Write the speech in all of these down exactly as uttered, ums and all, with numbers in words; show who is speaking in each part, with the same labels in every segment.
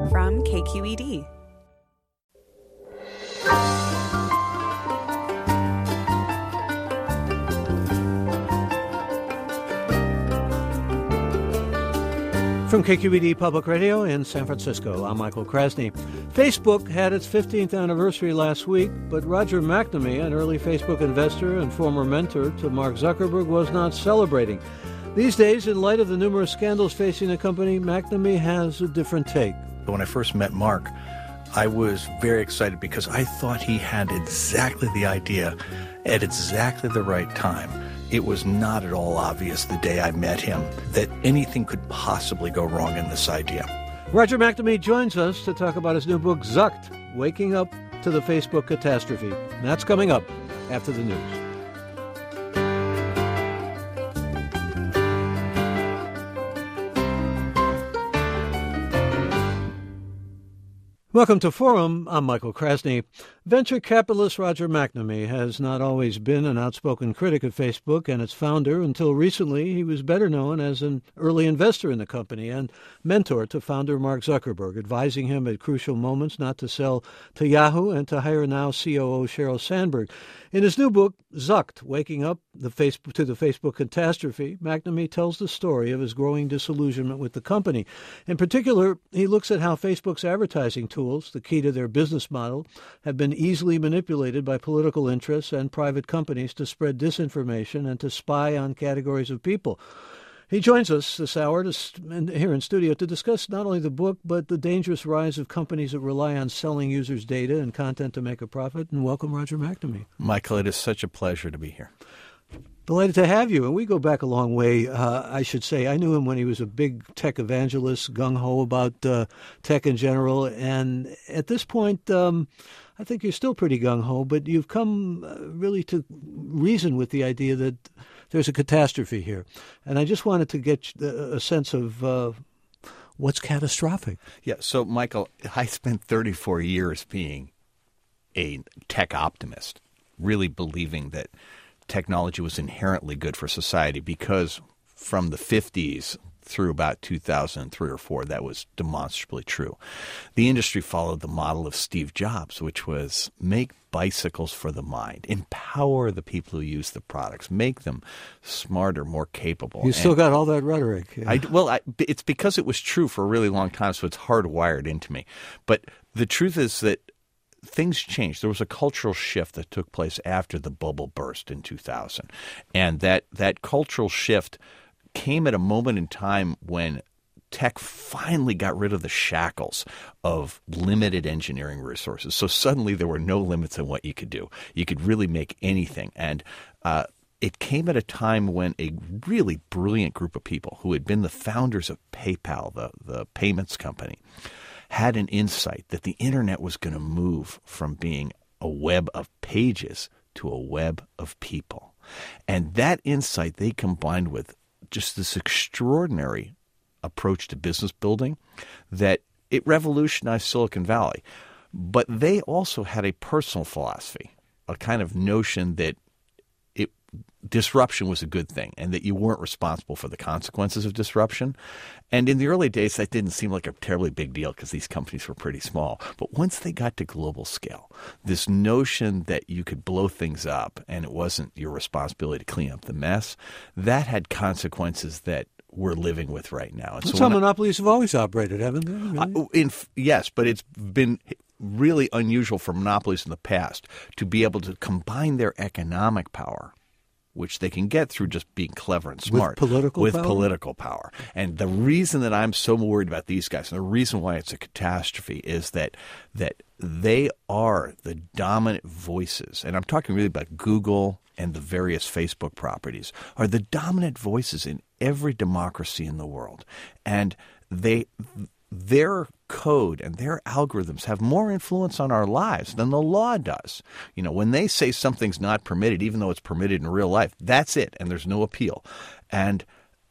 Speaker 1: from K Q E D.
Speaker 2: From K Q E D Public Radio in San Francisco, I'm Michael Krasny. Facebook had its fifteenth anniversary last week, but Roger McNamee, an early Facebook investor and former mentor to Mark Zuckerberg, was not celebrating. These days, in light of the numerous scandals facing the company, McNamee has a different take.
Speaker 3: When I first met Mark, I was very excited because I thought he had exactly the idea at exactly the right time. It was not at all obvious the day I met him that anything could possibly go wrong in this idea.
Speaker 2: Roger McNamee joins us to talk about his new book, Zucked, Waking Up to the Facebook Catastrophe. And that's coming up after the news. Welcome to Forum. I'm Michael Krasny. Venture capitalist Roger McNamee has not always been an outspoken critic of Facebook and its founder. Until recently, he was better known as an early investor in the company and mentor to founder Mark Zuckerberg, advising him at crucial moments not to sell to Yahoo and to hire now C O O Sheryl Sandberg. In his new book, Zucked, Waking Up the Facebook, to the Facebook Catastrophe, McNamee tells the story of his growing disillusionment with the company. In particular, he looks at how Facebook's advertising tools, the key to their business model, have been easily manipulated by political interests and private companies to spread disinformation and to spy on categories of people. He joins us this hour to, here in studio to discuss not only the book, but the dangerous rise of companies that rely on selling users' data and content to make a profit. And welcome, Roger McNamee.
Speaker 3: Michael, it is such a pleasure to be here.
Speaker 2: Delighted to have you. And we go back a long way, uh, I should say. I knew him when he was a big tech evangelist, gung-ho about uh, tech in general. And at this point, um, I think you're still pretty gung-ho, but you've come uh, really to reason with the idea that there's a catastrophe here. And I just wanted to get a sense of uh, what's catastrophic.
Speaker 3: Yeah, so, Michael, I spent thirty-four years being a tech optimist, really believing that technology was inherently good for society because from the fifties through about two thousand three or four, that was demonstrably true. The industry followed the model of Steve Jobs, which was make bicycles for the mind, empower the people who use the products, make them smarter, more capable.
Speaker 2: You still and got all that rhetoric. Yeah.
Speaker 3: I, well, I, it's because it was true for a really long time, so it's hardwired into me. But the truth is that things changed. There was a cultural shift that took place after the bubble burst in two thousand. And that, that cultural shift came at a moment in time when tech finally got rid of the shackles of limited engineering resources. So suddenly there were no limits on what you could do. You could really make anything. And uh, it came at a time when a really brilliant group of people who had been the founders of PayPal, the, the payments company, had an insight that the internet was going to move from being a web of pages to a web of people. And that insight they combined with just this extraordinary approach to business building that it revolutionized Silicon Valley. But they also had a personal philosophy, a kind of notion that it disruption was a good thing and that you weren't responsible for the consequences of disruption. And in the early days, that didn't seem like a terribly big deal because these companies were pretty small. But once they got to global scale, this notion that you could blow things up and it wasn't your responsibility to clean up the mess, that had consequences that we're living with right now. And
Speaker 2: That's so how monopolies have always operated, haven't they? Really?
Speaker 3: Uh, in, yes, but it's been really unusual for monopolies in the past to be able to combine their economic power, which they can get through just being clever and smart.
Speaker 2: With political
Speaker 3: with
Speaker 2: power?
Speaker 3: With political power. And the reason that I'm so worried about these guys, and the reason why it's a catastrophe, is that that they are the dominant voices, and I'm talking really about Google and the various Facebook properties, are the dominant voices in every democracy in the world. And they their code and their algorithms have more influence on our lives than the law does. You know, when they say something's not permitted, even though it's permitted in real life, that's it, and there's no appeal. And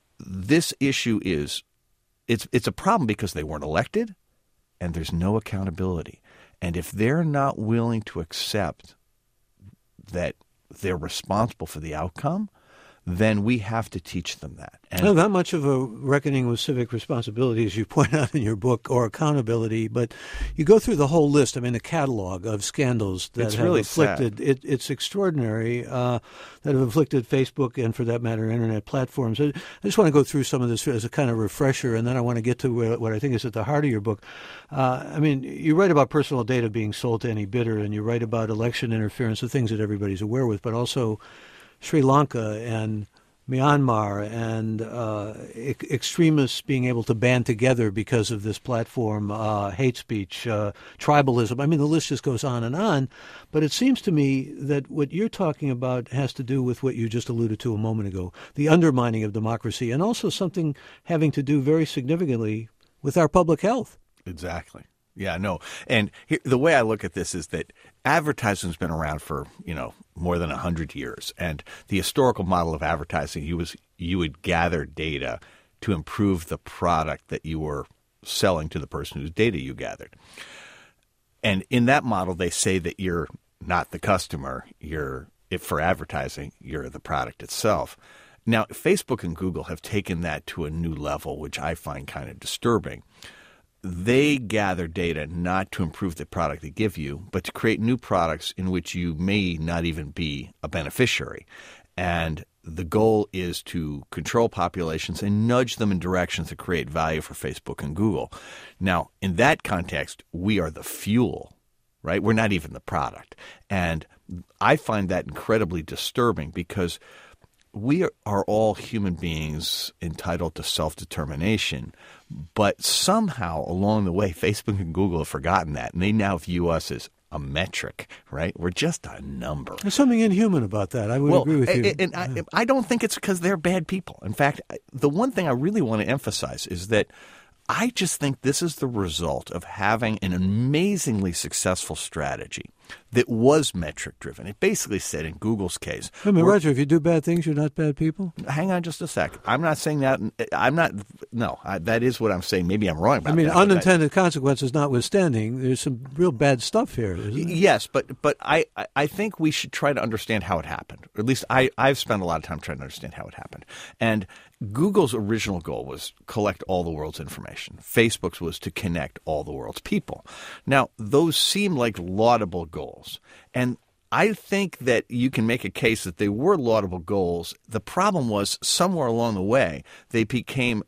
Speaker 3: this issue is, it's it's a problem because they weren't elected, and there's no accountability. And if they're not willing to accept that they're responsible for the outcome, then we have to teach them that. And
Speaker 2: well, not much of a reckoning with civic responsibility, as you point out in your book, or accountability, but you go through the whole list, I mean, the catalog of scandals that
Speaker 3: it's
Speaker 2: have
Speaker 3: really
Speaker 2: afflicted,
Speaker 3: sad.
Speaker 2: It, it's extraordinary, uh, that have afflicted Facebook and, for that matter, Internet platforms. I, I just want to go through some of this as a kind of refresher, and then I want to get to what, what I think is at the heart of your book. Uh, I mean, you write about personal data being sold to any bidder, and you write about election interference, the things that everybody's aware with, but also Sri Lanka and Myanmar and uh, e- extremists being able to band together because of this platform, uh, hate speech, uh, tribalism. I mean, the list just goes on and on. But it seems to me that what you're talking about has to do with what you just alluded to a moment ago, the undermining of democracy, and also something having to do very significantly with our public health.
Speaker 3: Exactly. Yeah, no. And here, the way I look at this is that advertising's been around for, you know, more than one hundred years. And the historical model of advertising, you was you would gather data to improve the product that you were selling to the person whose data you gathered. And in that model, they say that you're not the customer. You're, if for advertising, you're the product itself. Now, Facebook and Google have taken that to a new level, which I find kind of disturbing. They gather data not to improve the product they give you, but to create new products in which you may not even be a beneficiary. And the goal is to control populations and nudge them in directions that create value for Facebook and Google. Now, in that context, we are the fuel, right? We're not even the product. And I find that incredibly disturbing because we are all human beings entitled to self-determination, but somehow along the way, Facebook and Google have forgotten that, and they now view us as a metric, right? We're just a number.
Speaker 2: There's something inhuman about that. I would
Speaker 3: well,
Speaker 2: agree with you.
Speaker 3: And, and I, I don't think it's because they're bad people. In fact, the one thing I really want to emphasize is that I just think this is the result of having an amazingly successful strategy that was metric-driven. It basically said, in Google's case—
Speaker 2: I mean, Roger, if you do bad things, you're not bad people?
Speaker 3: Hang on just a sec. I'm not saying that. I'm not – no, I, that is what I'm saying. Maybe I'm wrong about that.
Speaker 2: I mean,
Speaker 3: that,
Speaker 2: unintended consequences notwithstanding, there's some real bad stuff here, isn't there?
Speaker 3: Yes, but but I, I think we should try to understand how it happened. Or at least I, I've spent a lot of time trying to understand how it happened. And Google's original goal was collect all the world's information. Facebook's was to connect all the world's people. Now, those seem like laudable goals. And I think that you can make a case that they were laudable goals. The problem was somewhere along the way, they became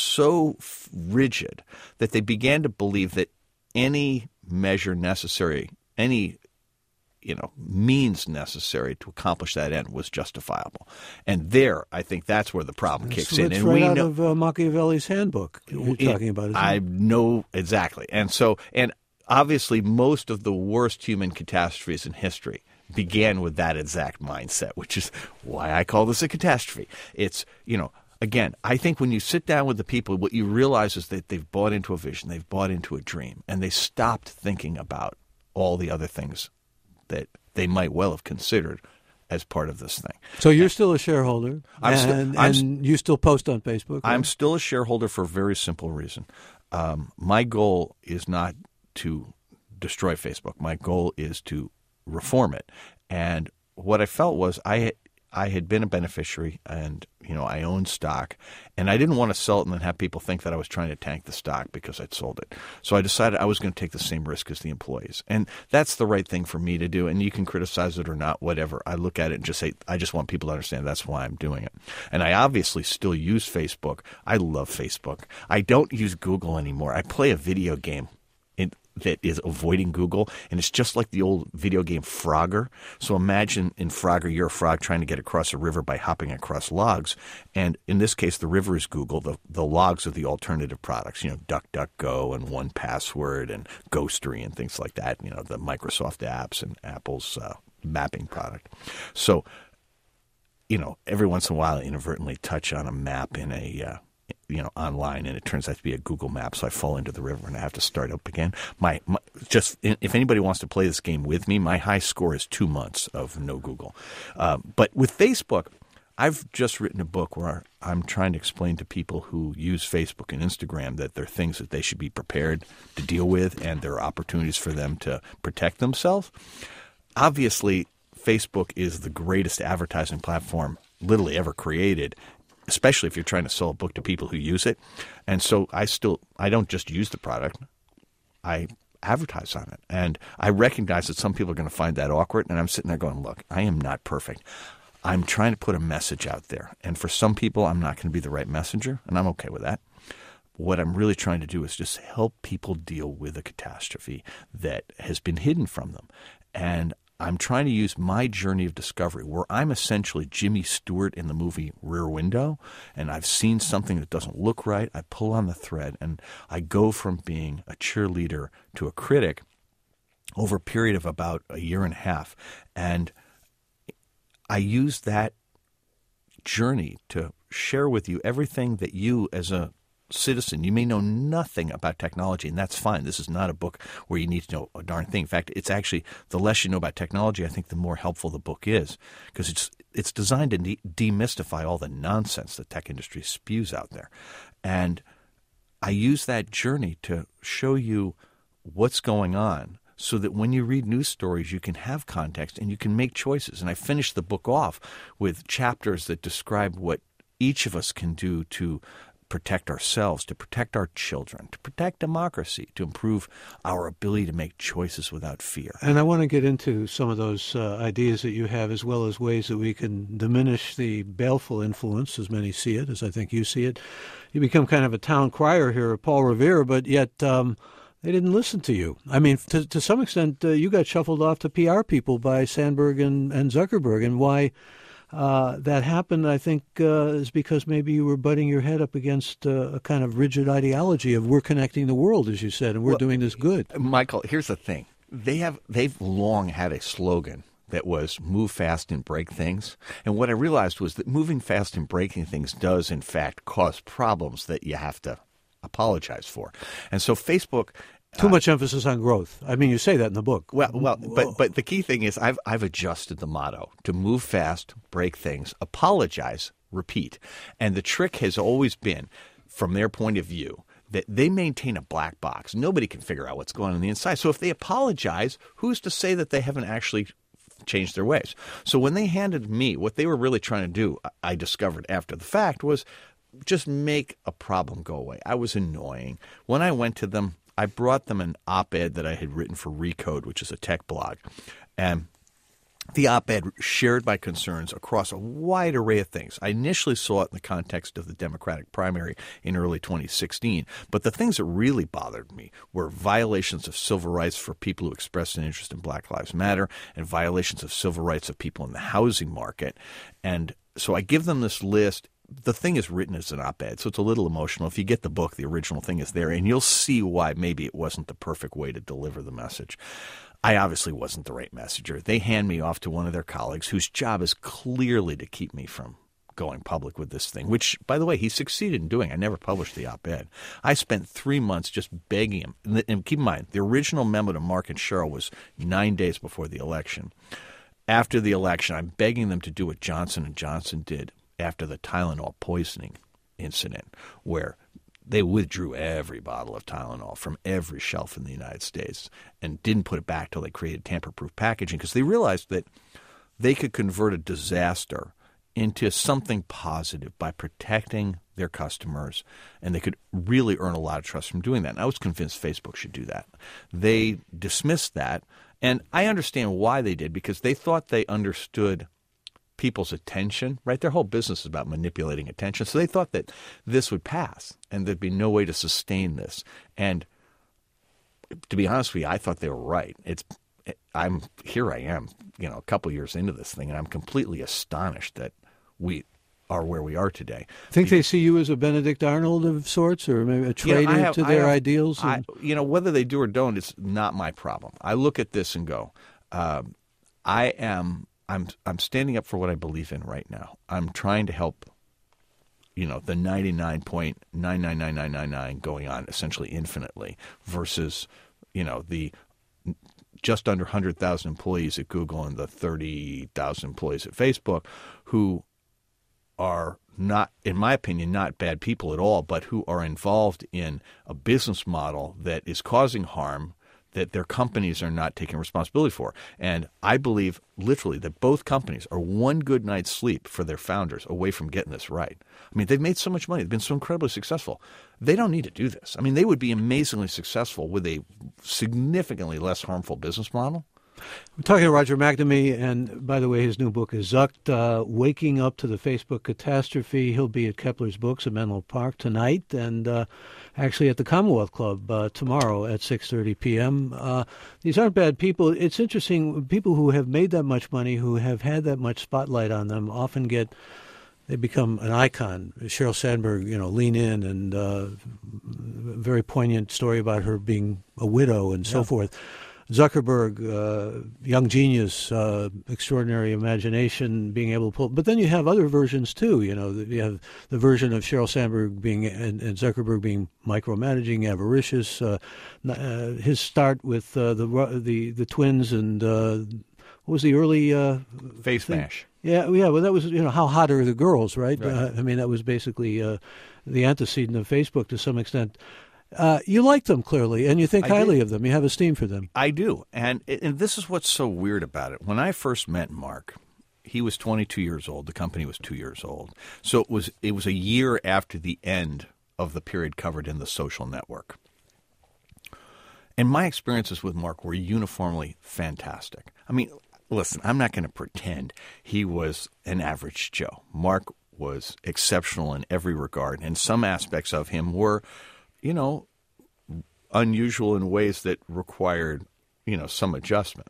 Speaker 3: so rigid that they began to believe that any measure necessary, any you know, means necessary to accomplish that end was justifiable. And there, I think that's where the problem
Speaker 2: That's,
Speaker 3: kicks in.
Speaker 2: It's
Speaker 3: and
Speaker 2: right
Speaker 3: we
Speaker 2: out
Speaker 3: know,
Speaker 2: of uh, Machiavelli's handbook you're
Speaker 3: it,
Speaker 2: talking about, isn't
Speaker 3: I
Speaker 2: it?
Speaker 3: know exactly. And so, and obviously most of the worst human catastrophes in history began with that exact mindset, which is why I call this a catastrophe. It's, you know, again, I think when you sit down with the people, what you realize is that they've bought into a vision, they've bought into a dream, and they stopped thinking about all the other things that they might well have considered as part of this thing.
Speaker 2: So you're still a shareholder,
Speaker 3: I'm
Speaker 2: and,
Speaker 3: st- I'm
Speaker 2: and you still post on Facebook? Right?
Speaker 3: I'm still a shareholder for a very simple reason. Um, my goal is not to destroy Facebook. My goal is to reform it. And what I felt was I had, I had been a beneficiary, and you know I owned stock, and I didn't want to sell it and then have people think that I was trying to tank the stock because I'd sold it. So I decided I was going to take the same risk as the employees, and that's the right thing for me to do. And you can criticize it or not, whatever. I look at it and just say, I just want people to understand that's why I'm doing it. And I obviously still use Facebook. I love Facebook. I don't use Google anymore. I play a video game in, that is avoiding Google, and it's just like the old video game Frogger. So imagine in Frogger, you're a frog trying to get across a river by hopping across logs, and in this case, the river is Google. The, the logs are the alternative products, you know, DuckDuckGo and one password and Ghostery and things like that, you know, the Microsoft apps and Apple's uh, mapping product. So, you know, every once in a while I inadvertently touch on a map in a uh, you know, online, and it turns out to be a Google map, so I fall into the river and I have to start up again. My, my just if anybody wants to play this game with me, my high score is two months of no Google. Uh, but with Facebook, I've just written a book where I'm trying to explain to people who use Facebook and Instagram that there are things that they should be prepared to deal with, and there are opportunities for them to protect themselves. Obviously, Facebook is the greatest advertising platform literally ever created, especially if you're trying to sell a book to people who use it. And so I still I don't just use the product. I advertise on it. And I recognize that some people are going to find that awkward. And I'm sitting there going, look, I am not perfect. I'm trying to put a message out there. And for some people, I'm not going to be the right messenger. And I'm okay with that. What I'm really trying to do is just help people deal with a catastrophe that has been hidden from them. And I'm trying to use my journey of discovery, where I'm essentially Jimmy Stewart in the movie Rear Window, and I've seen something that doesn't look right. I pull on the thread, and I go from being a cheerleader to a critic over a period of about a year and a half. And I use that journey to share with you everything that you as a citizen, you may know nothing about technology, and that's fine. This is not a book where you need to know a darn thing. In fact, it's actually the less you know about technology, I think the more helpful the book is, because it's it's designed to de- demystify all the nonsense the tech industry spews out there. And I use that journey to show you what's going on, so that when you read news stories, you can have context and you can make choices. And I finished the book off with chapters that describe what each of us can do to protect ourselves, to protect our children, to protect democracy, to improve our ability to make choices without fear.
Speaker 2: And I want to get into some of those uh, ideas that you have, as well as ways that we can diminish the baleful influence, as many see it, as I think you see it. You become kind of a town crier here at Paul Revere, but yet um, they didn't listen to you. I mean, to, to some extent, uh, you got shuffled off to P R people by Sandberg and, and Zuckerberg, and why Uh, that happened, I think, uh, is because maybe you were butting your head up against uh, a kind of rigid ideology of we're connecting the world, as you said, and we're well, doing this good.
Speaker 3: Michael, here's the thing. They have, they've long had a slogan that was move fast and break things. And what I realized was that moving fast and breaking things does, in fact, cause problems that you have to apologize for. And so Facebook...
Speaker 2: Too much uh, emphasis on growth. I mean, you say that in the book.
Speaker 3: Well, well, but but the key thing is I've I've adjusted the motto to move fast, break things, apologize, repeat. And the trick has always been, from their point of view, that they maintain a black box. Nobody can figure out what's going on on the inside. So if they apologize, who's to say that they haven't actually changed their ways? So when they handed me, what they were really trying to do, I discovered after the fact, was just make a problem go away. I was annoying. When I went to them, I brought them an op-ed that I had written for Recode, which is a tech blog. And the op-ed shared my concerns across a wide array of things. I initially saw it in the context of the Democratic primary in early twenty sixteen. But the things that really bothered me were violations of civil rights for people who expressed an interest in Black Lives Matter, and violations of civil rights of people in the housing market. And so I give them this list. The thing is written as an op-ed, so it's a little emotional. If you get the book, the original thing is there, and you'll see why maybe it wasn't the perfect way to deliver the message. I obviously wasn't the right messenger. They hand me off to one of their colleagues whose job is clearly to keep me from going public with this thing, which, by the way, he succeeded in doing. I never published the op-ed. I spent three months just begging him. And keep in mind, the original memo to Mark and Cheryl was nine days before the election. After the election, I'm begging them to do what Johnson and Johnson did after the Tylenol poisoning incident, where they withdrew every bottle of Tylenol from every shelf in the United States and didn't put it back till they created tamper-proof packaging, because they realized that they could convert a disaster into something positive by protecting their customers, and they could really earn a lot of trust from doing that. And I was convinced Facebook should do that. They dismissed that, and I understand why they did, because they thought they understood people's attention, right? Their whole business is about manipulating attention. So they thought that this would pass and there'd be no way to sustain this. And to be honest with you, I thought they were right. It's, I'm here I am, you know, a couple years into this thing, and I'm completely astonished that we are where we are today.
Speaker 2: Think they see you as a Benedict Arnold of sorts, or maybe a traitor you know, have, to their have, ideals? And...
Speaker 3: I, you know, whether they do or don't, it's not my problem. I look at this and go, um, I am... I'm I'm standing up for what I believe in right now. I'm trying to help, you know, the ninety-nine point nine nine nine nine nine nine going on essentially infinitely versus, you know, the just under one hundred thousand employees at Google and the thirty thousand employees at Facebook who are not, in my opinion, not bad people at all, but who are involved in a business model that is causing harm, that their companies are not taking responsibility for. And I believe literally that both companies are one good night's sleep for their founders away from getting this right. I mean, they've made so much money. They've been so incredibly successful. They don't need to do this. I mean, they would be amazingly successful with a significantly less harmful business model.
Speaker 2: We're talking to Roger McNamee, and by the way, his new book is Zucked, uh, Waking Up to the Facebook Catastrophe. He'll be at Kepler's Books in Menlo Park tonight, and uh, actually at the Commonwealth Club uh, tomorrow at six thirty p.m. Uh, these aren't bad people. It's interesting, people who have made that much money, who have had that much spotlight on them, often get, they become an icon. Sheryl Sandberg, you know, Lean In, and uh, very poignant story about her being a widow and so
Speaker 3: yeah.
Speaker 2: forth. Zuckerberg, uh, young genius, uh, extraordinary imagination, being able to pull. But then you have other versions too. You know, you have the version of Sheryl Sandberg being and, and Zuckerberg being micromanaging, avaricious. Uh, uh, his start with uh, the the the twins and uh, what was the early uh,
Speaker 3: Face
Speaker 2: thing?
Speaker 3: Mash?
Speaker 2: Yeah, yeah. Well, that was, you know, how hot are the girls, right?
Speaker 3: right.
Speaker 2: Uh, I mean, that was basically uh, the antecedent of Facebook to some extent. Uh, you like them, clearly, and you think
Speaker 3: I
Speaker 2: highly
Speaker 3: do.
Speaker 2: of them. You have esteem for them.
Speaker 3: I do. And and this is what's so weird about it. When I first met Mark, he was twenty-two years old. The company was two years old. So it was it was a year after the end of the period covered in The Social Network. And my experiences with Mark were uniformly fantastic. I mean, listen, I'm not going to pretend he was an average Joe. Mark was exceptional in every regard, and some aspects of him were, you know, unusual in ways that required, you know, some adjustment.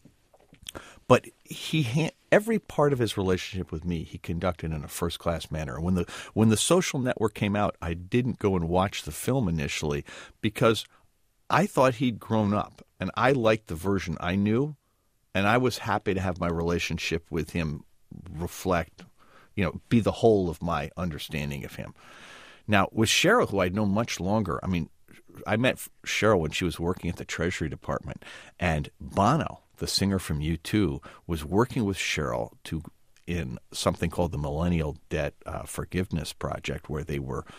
Speaker 3: But he ha- every part of his relationship with me, he conducted in a first-class manner. When the when the Social Network came out, I didn't go and watch the film initially because I thought he'd grown up, and I liked the version I knew, and I was happy to have my relationship with him reflect, you know, be the whole of my understanding of him. Now, with Sheryl, who I'd known much longer, I mean, I met Sheryl when she was working at the Treasury Department, and Bono, the singer from U two, was working with Sheryl to in something called the Millennial Debt uh, Forgiveness Project, where they were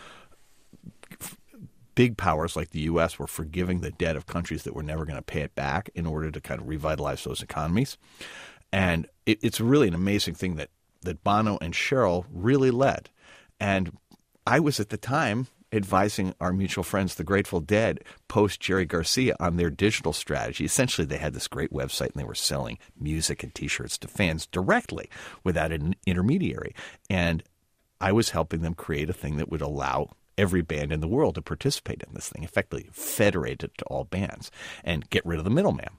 Speaker 3: big powers like the U S were forgiving the debt of countries that were never going to pay it back in order to kind of revitalize those economies. And it, it's really an amazing thing that, that Bono and Sheryl really led. And I was at the time advising our mutual friends, the Grateful Dead, post Jerry Garcia on their digital strategy. Essentially, they had this great website and they were selling music and T-shirts to fans directly without an intermediary. And I was helping them create a thing that would allow every band in the world to participate in this thing, effectively federate it to all bands and get rid of the middleman.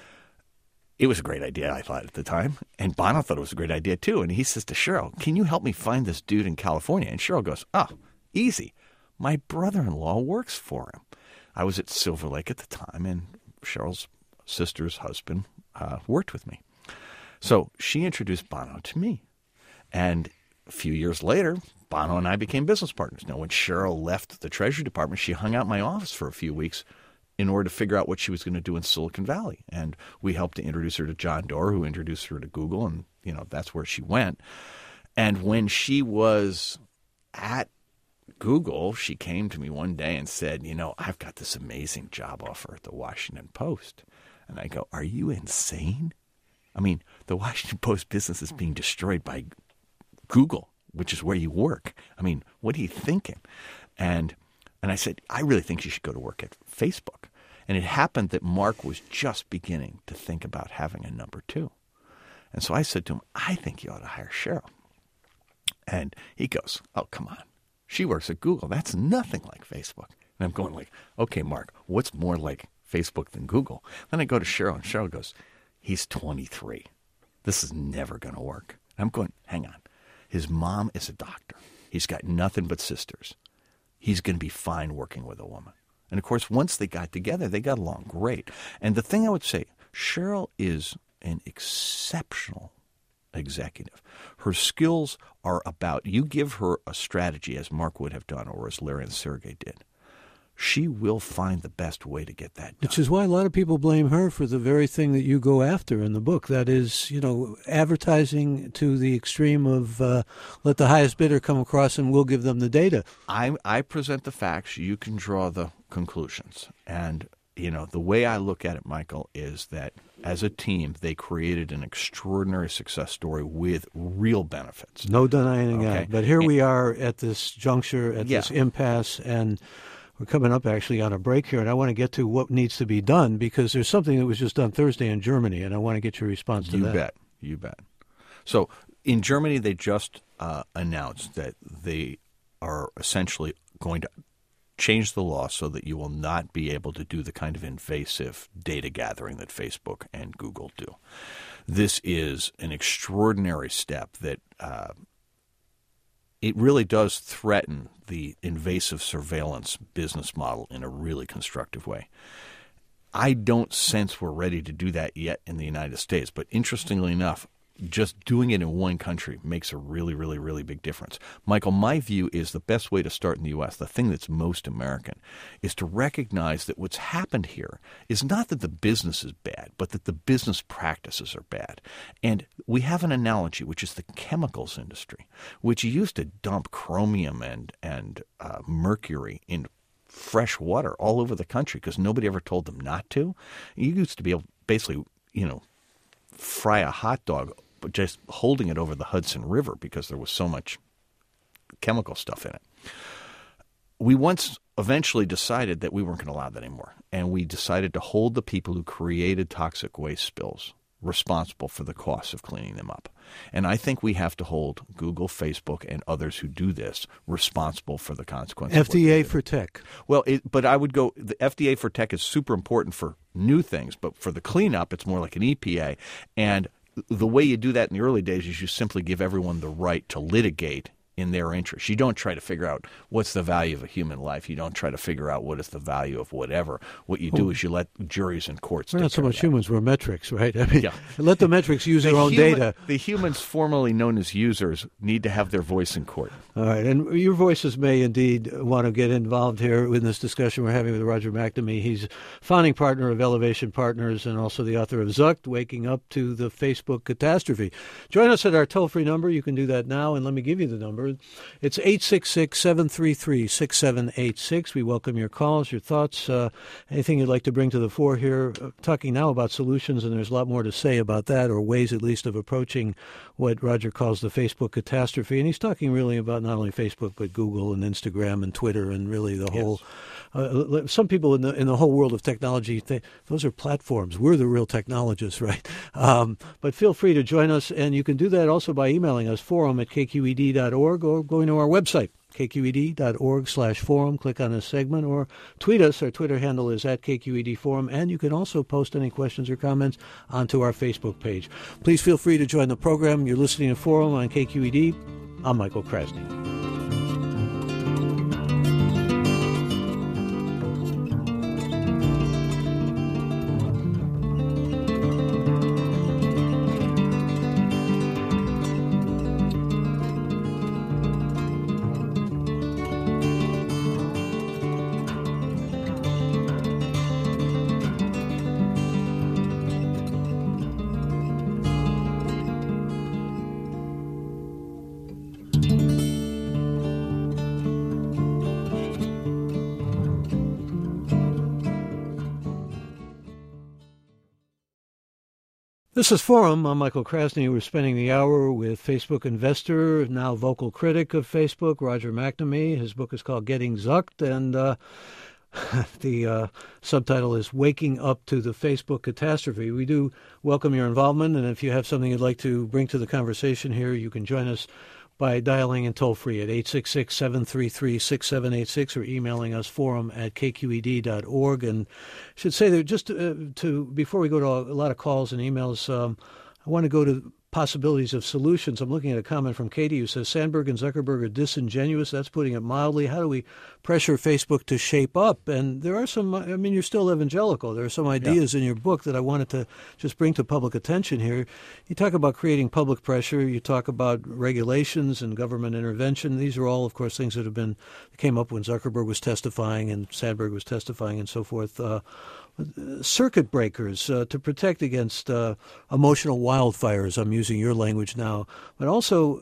Speaker 3: It was a great idea, I thought, at the time. And Bono thought it was a great idea, too. And he says to Sheryl, can you help me find this dude in California? And Sheryl goes, oh, easy. My brother-in-law works for him. I was at Silver Lake at the time, and Sheryl's sister's husband uh, worked with me. So she introduced Bono to me. And a few years later, Bono and I became business partners. Now, when Sheryl left the Treasury Department, she hung out in my office for a few weeks in order to figure out what she was going to do in Silicon Valley. And we helped to introduce her to John Doerr, who introduced her to Google, and, you know, that's where she went. And when she was at Google, she came to me one day and said, you know, I've got this amazing job offer at the Washington Post. And I go, are you insane? I mean, the Washington Post business is being destroyed by Google, which is where you work. I mean, what are you thinking? And and I said, I really think you should go to work at Facebook. And it happened that Mark was just beginning to think about having a number two. And so I said to him, I think you ought to hire Sheryl. And he goes, oh, come on. She works at Google. That's nothing like Facebook. And I'm going like, okay, Mark, what's more like Facebook than Google? Then I go to Sheryl, and Sheryl goes, he's twenty-three. This is never going to work. And I'm going, hang on. His mom is a doctor. He's got nothing but sisters. He's going to be fine working with a woman. And, of course, once they got together, they got along great. And the thing I would say, Sheryl is an exceptional executive. Her skills are about, you give her a strategy as Mark would have done or as Larry and Sergey did. She will find the best way to get that done.
Speaker 2: Which is why a lot of people blame her for the very thing that you go after in the book. That is, you know, advertising to the extreme of uh, let the highest bidder come across and we'll give them the data.
Speaker 3: I, I present the facts. You can draw the conclusions. And you know, the way I look at it, Michael, is that as a team, they created an extraordinary success story with real benefits.
Speaker 2: No denying
Speaker 3: Okay.
Speaker 2: that. But here
Speaker 3: And-
Speaker 2: we are at this juncture, at
Speaker 3: Yeah.
Speaker 2: this impasse, and we're coming up actually on a break here, and I want to get to what needs to be done because there's something that was just done Thursday in Germany, and I want to get your response to
Speaker 3: You
Speaker 2: that.
Speaker 3: bet. You bet. So in Germany, they just uh, announced that they are essentially going to change the law so that you will not be able to do the kind of invasive data gathering that Facebook and Google do. This is an extraordinary step that uh, it really does threaten the invasive surveillance business model in a really constructive way. I don't sense we're ready to do that yet in the United States, but interestingly enough, just doing it in one country makes a really, really, really big difference. Michael, my view is the best way to start in the U S, the thing that's most American, is to recognize that what's happened here is not that the business is bad, but that the business practices are bad. And we have an analogy, which is the chemicals industry, which used to dump chromium and, and uh, mercury in fresh water all over the country because nobody ever told them not to. You used to be able basically, you know, fry a hot dog but just holding it over the Hudson River because there was so much chemical stuff in it. We once eventually decided that we weren't going to allow that anymore, and we decided to hold the people who created toxic waste spills responsible for the costs of cleaning them up. And I think we have to hold Google, Facebook, and others who do this responsible for the consequences.
Speaker 2: F D A for tech.
Speaker 3: Well, it, but I would go, the F D A for tech is super important for new things, but for the cleanup, it's more like an E P A. And the way you do that in the early days is you simply give everyone the right to litigate in their interest. You don't try to figure out what's the value of a human life. You don't try to figure out what is the value of whatever. What you do is you let juries and courts
Speaker 2: We're
Speaker 3: take
Speaker 2: not so
Speaker 3: care of
Speaker 2: much
Speaker 3: that.
Speaker 2: humans, we're metrics, right? I mean,
Speaker 3: Yeah.
Speaker 2: let the metrics use
Speaker 3: The
Speaker 2: their own
Speaker 3: human-
Speaker 2: data.
Speaker 3: The humans formerly known as users need to have their voice in court.
Speaker 2: All right, and your voices may indeed want to get involved here in this discussion we're having with Roger McNamee. He's founding partner of Elevation Partners and also the author of Zucked, Waking Up to the Facebook Catastrophe. Join us at our toll-free number. You can do that now, and let me give you the number. It's eight six six, seven three three, six seven eight six. We welcome your calls, your thoughts, uh, anything you'd like to bring to the fore here. Uh, talking now about solutions, and there's a lot more to say about that, or ways at least of approaching what Roger calls the Facebook catastrophe. And he's talking really about not only Facebook, but Google and Instagram and Twitter and really the
Speaker 3: Yes.
Speaker 2: whole Uh, some people in the in the whole world of technology think those are platforms. We're the real technologists, right? Um, but feel free to join us, and you can do that also by emailing us, forum at k q e d dot org, or going to our website, k q e d dot org slash forum. Click on this segment, or tweet us. Our Twitter handle is at K Q E D Forum, and you can also post any questions or comments onto our Facebook page. Please feel free to join the program. You're listening to Forum on K Q E D. I'm Michael Krasny. This is Forum. I'm Michael Krasny. We're spending the hour with Facebook investor, now vocal critic of Facebook, Roger McNamee. His book is called Getting Zucked, and uh, the uh, subtitle is Waking Up to the Facebook Catastrophe. We do welcome your involvement, and if you have something you'd like to bring to the conversation here, you can join us by dialing in toll-free at eight six six, seven three three, six seven eight six or emailing us forum at k q e d dot org. And I should say that just to, to before we go to a lot of calls and emails, um, I want to go to possibilities of solutions. I'm looking at a comment from Katie who says Sandberg and Zuckerberg are disingenuous. That's putting it mildly. How do we pressure Facebook to shape up? And there are some, I mean, you're still evangelical. There are some ideas yeah. in your book that I wanted to just bring to public attention here. You talk about creating public pressure. You talk about regulations and government intervention. These are all, of course, things that have been, came up when Zuckerberg was testifying and Sandberg was testifying and so forth. Uh, circuit breakers uh, to protect against uh, emotional wildfires. I'm using your language now, but also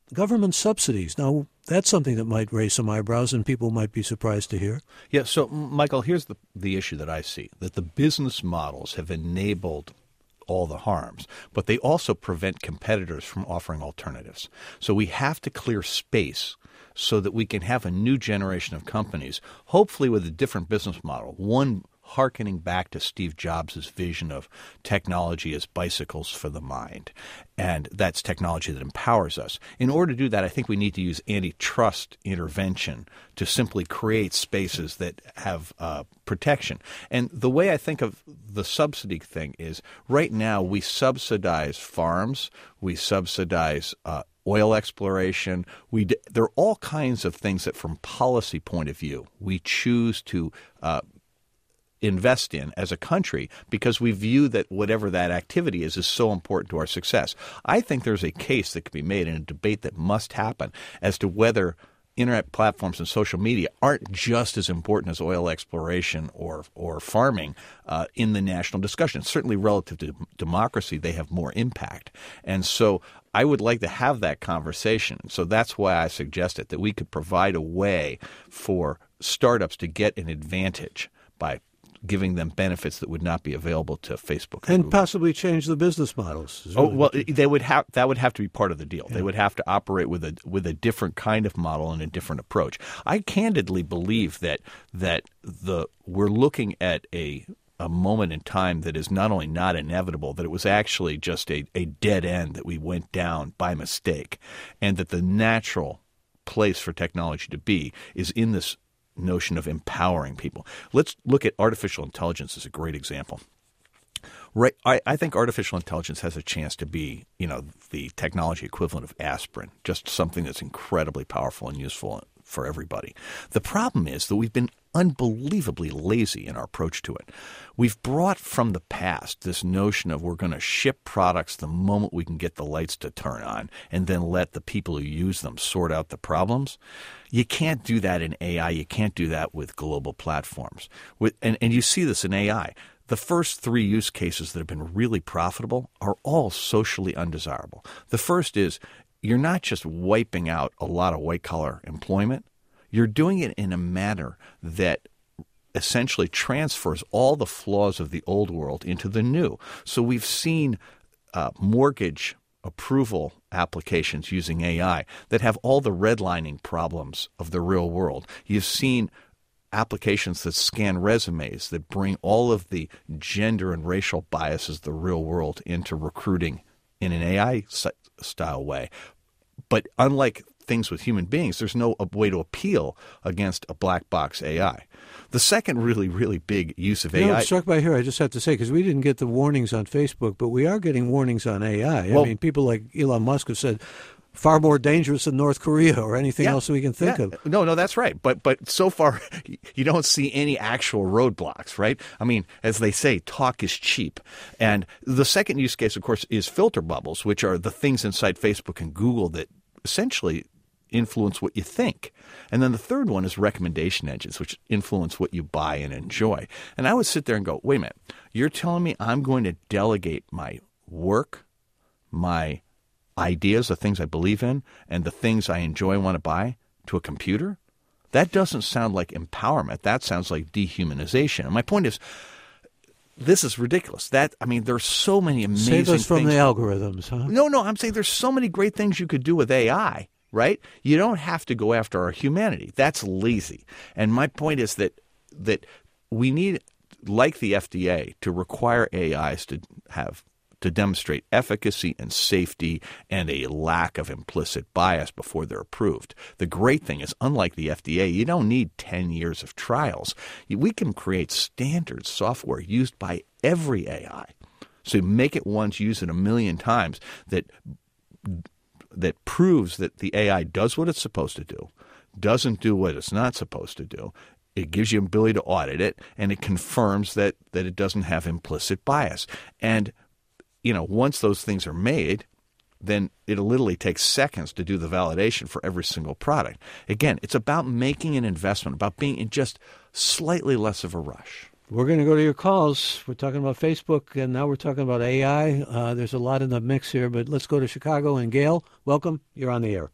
Speaker 2: government subsidies. Now, that's something that might raise some eyebrows and people might be surprised to hear.
Speaker 3: Yeah, so, Michael, here's the, the issue that I see, that the business models have enabled all the harms, but they also prevent competitors from offering alternatives. So we have to clear space so that we can have a new generation of companies, hopefully with a different business model, one hearkening back to Steve Jobs' vision of technology as bicycles for the mind. And that's technology that empowers us. In order to do that, I think we need to use antitrust intervention to simply create spaces that have uh, protection. And the way I think of the subsidy thing is right now we subsidize farms, we subsidize uh, oil exploration. We d- there are all kinds of things that from policy point of view we choose to uh, invest in as a country because we view that whatever that activity is is so important to our success. I think there's a case that can be made in a debate that must happen as to whether internet platforms and social media aren't just as important as oil exploration or or farming uh, in the national discussion. Certainly relative to democracy, they have more impact. And so I would like to have that conversation. So that's why I suggested that we could provide a way for startups to get an advantage by giving them benefits that would not be available to Facebook
Speaker 2: and,
Speaker 3: and
Speaker 2: possibly change the business models.
Speaker 3: Oh well, they would have that would have to be part of the deal. Yeah. They would have to operate with a with a different kind of model and a different approach. I candidly believe that that the we're looking at a a moment in time that is not only not inevitable, that it was actually just a, a dead end that we went down by mistake, and that the natural place for technology to be is in this notion of empowering people. Let's look at artificial intelligence as a great example. Right, I, I think artificial intelligence has a chance to be, you know, the technology equivalent of aspirin, just something that's incredibly powerful and useful for everybody. The problem is that we've been unbelievably lazy in our approach to it. We've brought from the past this notion of we're going to ship products the moment we can get the lights to turn on and then let the people who use them sort out the problems. You can't do that in A I. You can't do that with global platforms. With, and, and you see this in A I. The first three use cases that have been really profitable are all socially undesirable. The first is you're not just wiping out a lot of white-collar employment. You're doing it in a manner that essentially transfers all the flaws of the old world into the new. So we've seen uh, mortgage approval applications using A I that have all the redlining problems of the real world. You've seen applications that scan resumes that bring all of the gender and racial biases of the real world into recruiting in an A I-style way. But unlike things with human beings, there's no way to appeal against a black box A I. The second really, really big use of
Speaker 2: you
Speaker 3: A I...
Speaker 2: know, I'm struck by here, I just have to say, because we didn't get the warnings on Facebook, but we are getting warnings on A I.
Speaker 3: Well,
Speaker 2: I mean, people like Elon Musk have said far more dangerous than North Korea or anything
Speaker 3: yeah,
Speaker 2: else we can think
Speaker 3: yeah.
Speaker 2: of.
Speaker 3: No, no, that's right. But but so far, you don't see any actual roadblocks, right? I mean, as they say, talk is cheap. And the second use case, of course, is filter bubbles, which are the things inside Facebook and Google that essentially influence what you think. And then the third one is recommendation engines, which influence what you buy and enjoy. And I would sit there and go, wait a minute, you're telling me I'm going to delegate my work, my ideas, the things I believe in, and the things I enjoy and want to buy to a computer? That doesn't sound like empowerment. That sounds like dehumanization. And my point is, this is ridiculous. That I mean, there's so many amazing things.
Speaker 2: Save us from the algorithms, huh?
Speaker 3: No, no, I'm saying there's so many great things you could do with A I, right? You don't have to go after our humanity. That's lazy. And my point is that that we need, like the F D A, to require A Is to have to demonstrate efficacy and safety and a lack of implicit bias before they're approved. The great thing is, unlike the F D A, you don't need ten years of trials. We can create standard software used by every A I. So you make it once, use it a million times, that that proves that the A I does what it's supposed to do, doesn't do what it's not supposed to do. It gives you the ability to audit it, and it confirms that, that it doesn't have implicit bias. And you know, once those things are made, then it literally takes seconds to do the validation for every single product. Again, it's about making an investment, about being in just slightly less of a rush.
Speaker 2: We're going to go to your calls. We're talking about Facebook, and now we're talking about A I. Uh, there's a lot in the mix here, but let's go to Chicago. And Gail, welcome. You're on the air.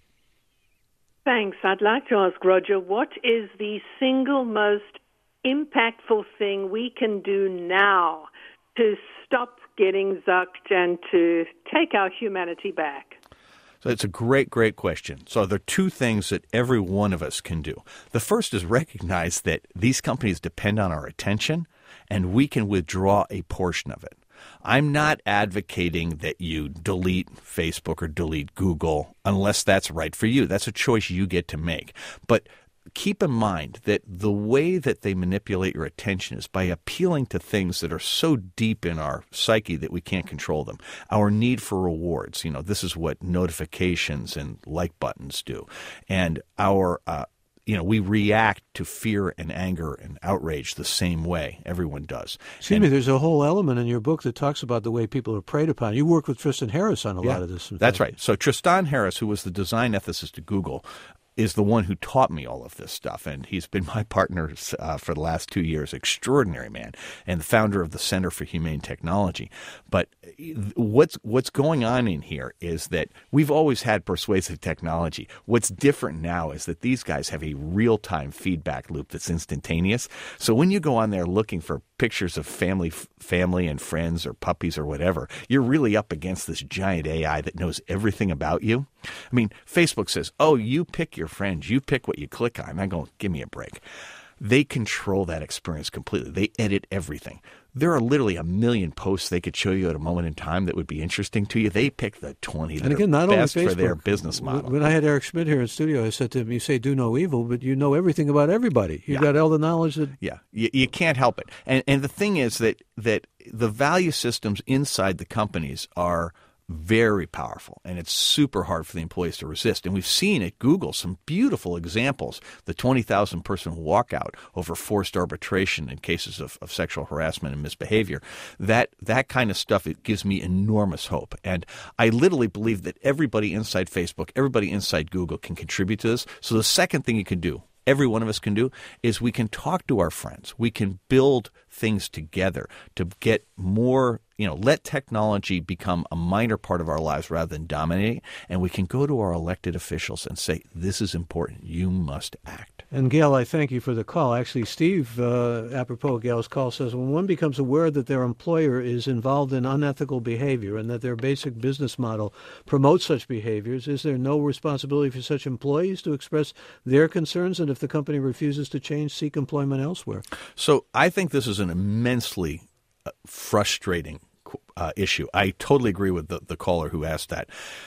Speaker 1: Thanks. I'd like to ask Roger, what is the single most impactful thing we can do now to stop getting zucked and to take our humanity back?
Speaker 3: So it's a great, great question. So there are two things that every one of us can do. The first is recognize that these companies depend on our attention, and we can withdraw a portion of it. I'm not advocating that you delete Facebook or delete Google unless that's right for you. That's a choice you get to make. But keep in mind that the way that they manipulate your attention is by appealing to things that are so deep in our psyche that we can't control them. Our need for rewards, you know, this is what notifications and like buttons do. And our, uh, you know, we react to fear and anger and outrage the same way. Everyone does.
Speaker 2: Excuse and, me, there's a whole element in your book that talks about the way people are preyed upon. You work with Tristan Harris on a
Speaker 3: yeah,
Speaker 2: lot of this.
Speaker 3: That's right. So Tristan Harris, who was the design ethicist at Google, is the one who taught me all of this stuff, and he's been my partner uh, for the last two years. Extraordinary man, and the founder of the Center for Humane Technology. But what's what's going on in here is that we've always had persuasive technology. What's different now is that these guys have a real-time feedback loop that's instantaneous. So when you go on there looking for pictures of family, family and friends or puppies or whatever, you're really up against this giant A I that knows everything about you. I mean, Facebook says, oh, you pick your friends, you pick what you click on. I go, give me a break. They control that experience completely. They edit everything. There are literally a million posts they could show you at a moment in time that would be interesting to you. They pick the twenty that
Speaker 2: and again,
Speaker 3: are
Speaker 2: not
Speaker 3: best
Speaker 2: only Facebook,
Speaker 3: for their business model.
Speaker 2: When I had Eric Schmidt here in studio, I said to him, you say do no evil, but you know everything about everybody. You've
Speaker 3: yeah.
Speaker 2: got all the knowledge that...
Speaker 3: Yeah, you, you can't help it. And and the thing is that that the value systems inside the companies are very powerful, and it's super hard for the employees to resist. And we've seen at Google some beautiful examples. The twenty thousand person walkout over forced arbitration in cases of, of sexual harassment and misbehavior. That that kind of stuff, it gives me enormous hope. And I literally believe that everybody inside Facebook, everybody inside Google can contribute to this. So the second thing you can do, every one of us can do, is we can talk to our friends. We can build things together to get more, you know, let technology become a minor part of our lives rather than dominating. And we can go to our elected officials and say, this is important. You must act.
Speaker 2: And Gail, I thank you for the call. Actually, Steve, uh, apropos of Gail's call, says when one becomes aware that their employer is involved in unethical behavior and that their basic business model promotes such behaviors, is there no responsibility for such employees to express their concerns? And if the company refuses to change, seek employment elsewhere?
Speaker 3: So I think this is an immensely uh, frustrating uh, issue. I totally agree with the, the caller who asked that.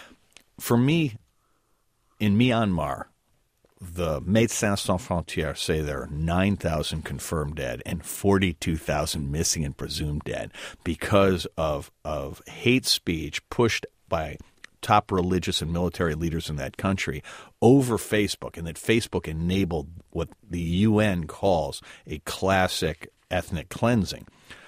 Speaker 3: For me, in Myanmar, the Médecins Sans Frontières say there are nine thousand confirmed dead and forty-two thousand missing and presumed dead because of, of hate speech pushed by top religious and military leaders in that country over Facebook, and that Facebook enabled what the U N calls a classic ethnic cleansing.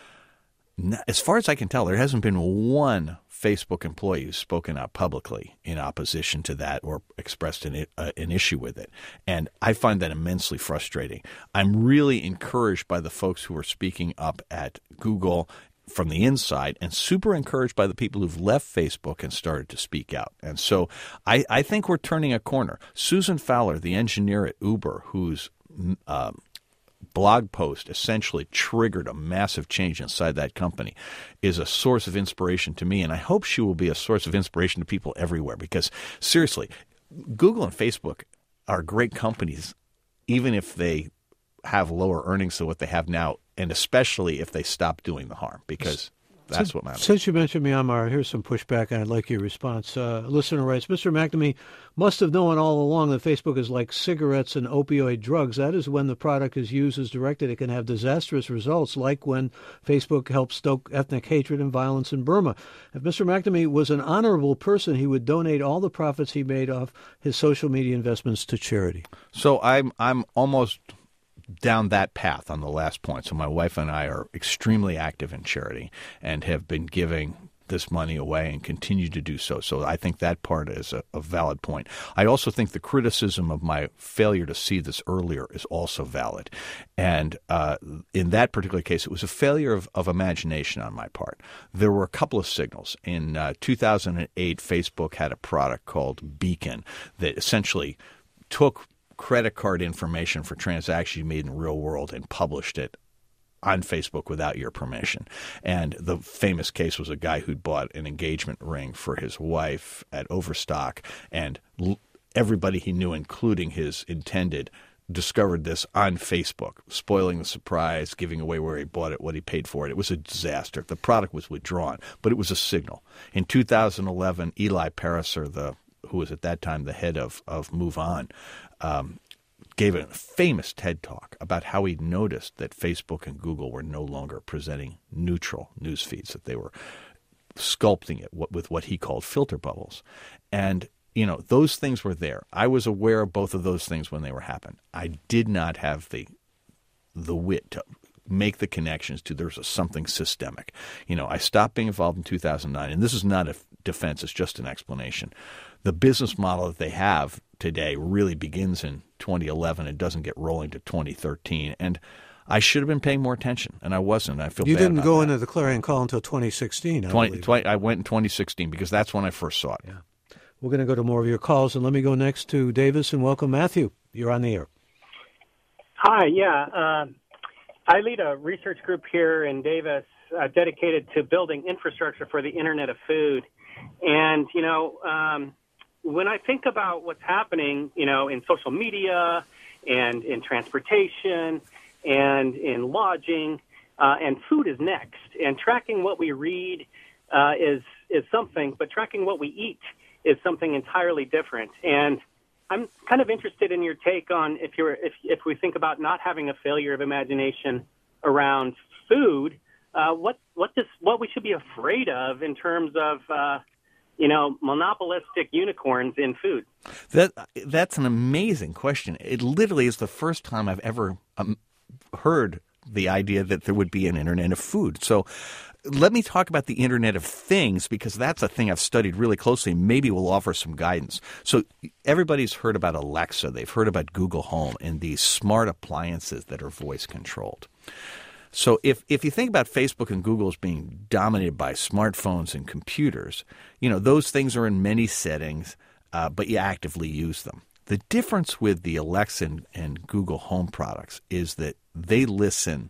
Speaker 3: As far as I can tell, there hasn't been one Facebook employee who's spoken out publicly in opposition to that or expressed an, uh, an issue with it. And I find that immensely frustrating. I'm really encouraged by the folks who are speaking up at Google from the inside, and super encouraged by the people who've left Facebook and started to speak out. And so I, I think we're turning a corner. Susan Fowler, the engineer at Uber, whose um, blog post essentially triggered a massive change inside that company, is a source of inspiration to me. And I hope she will be a source of inspiration to people everywhere, because seriously, Google and Facebook are great companies, even if they have lower earnings than what they have now, and especially if they stop doing the harm, because that's
Speaker 2: since,
Speaker 3: what matters.
Speaker 2: Since you mentioned Myanmar, here's some pushback, and I'd like your response. Uh, a listener writes, Mister McNamee must have known all along that Facebook is like cigarettes and opioid drugs. That is, when the product is used as directed, it can have disastrous results, like when Facebook helped stoke ethnic hatred and violence in Burma. If Mister McNamee was an honorable person, he would donate all the profits he made off his social media investments to charity.
Speaker 3: So I'm I'm almost down that path on the last point. So my wife and I are extremely active in charity and have been giving this money away and continue to do so. So I think that part is a, a valid point. I also think the criticism of my failure to see this earlier is also valid. And uh, in that particular case, it was a failure of, of imagination on my part. There were a couple of signals. In uh, two thousand eight, Facebook had a product called Beacon that essentially took credit card information for transactions you made in the real world and published it on Facebook without your permission. And the famous case was a guy who'd bought an engagement ring for his wife at Overstock, and l- everybody he knew, including his intended, discovered this on Facebook, spoiling the surprise, giving away where he bought it, what he paid for it. It was a disaster. The product was withdrawn, but it was a signal. In two thousand eleven, Eli Pariser, the who was at that time the head of, of Move On, um, gave a famous TED Talk about how he noticed that Facebook and Google were no longer presenting neutral news feeds, that they were sculpting it with what he called filter bubbles. And, you know, those things were there. I was aware of both of those things when they were happening. I did not have the the wit to make the connections to there's a, something systemic. You know, I stopped being involved in two thousand nine, and this is not a defense, it's just an explanation. The business model that they have today really begins in twenty eleven. It doesn't get rolling to twenty thirteen. And I should have been paying more attention, and I wasn't. I feel
Speaker 2: you
Speaker 3: bad
Speaker 2: didn't
Speaker 3: about
Speaker 2: go
Speaker 3: that.
Speaker 2: into the Clarion Call until twenty sixteen. I,
Speaker 3: twenty, twenty, I went in twenty sixteen because that's when I first saw it.
Speaker 2: Yeah. We're going to go to more of your calls, and let me go next to Davis and welcome Matthew. You're on the air.
Speaker 4: Hi, yeah. Uh, I lead a research group here in Davis uh, dedicated to building infrastructure for the Internet of Food. And, you know, um, when I think about what's happening, you know, in social media and in transportation and in lodging, uh, and food is next. And tracking what we read uh, is is something, but tracking what we eat is something entirely different. And I'm kind of interested in your take on if you're if if we think about not having a failure of imagination around food, uh, what what this what we should be afraid of in terms of uh, you know monopolistic unicorns in food.
Speaker 3: That that's an amazing question. It literally is the first time I've ever um, heard the idea that there would be an Internet of Food. So let me talk about the Internet of Things, because that's a thing I've studied really closely. Maybe will offer some guidance. So everybody's heard about Alexa. They've heard about Google Home and these smart appliances that are voice controlled. So if, if you think about Facebook and Google as being dominated by smartphones and computers, you know, those things are in many settings, uh, but you actively use them. The difference with the Alexa and, and Google Home products is that they listen